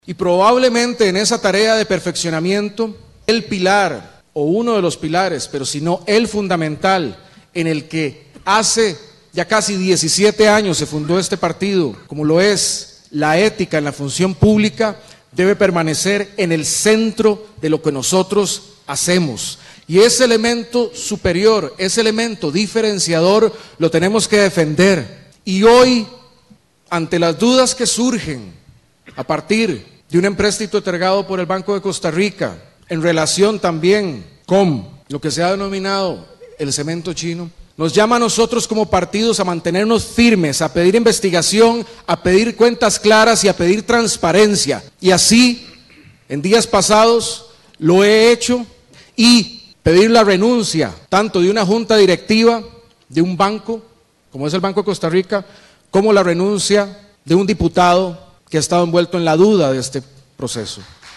Y probablemente en esa tarea de perfeccionamiento, el pilar, o uno de los pilares, pero si no el fundamental, en el que hace ya casi 17 años se fundó este partido, como lo es la ética en la función pública, debe permanecer en el centro de lo que nosotros hacemos. Y ese elemento superior, ese elemento diferenciador, lo tenemos que defender. Y hoy, ante las dudas que surgen a partir de un empréstito otorgado por el Banco de Costa Rica, en relación también con lo que se ha denominado el cemento chino, nos llama a nosotros como partidos a mantenernos firmes, a pedir investigación, a pedir cuentas claras y a pedir transparencia. Y así, en días pasados, lo he hecho y pedir la renuncia tanto de una junta directiva de un banco, como es el Banco de Costa Rica, como la renuncia de un diputado que ha estado envuelto en la duda de este proceso.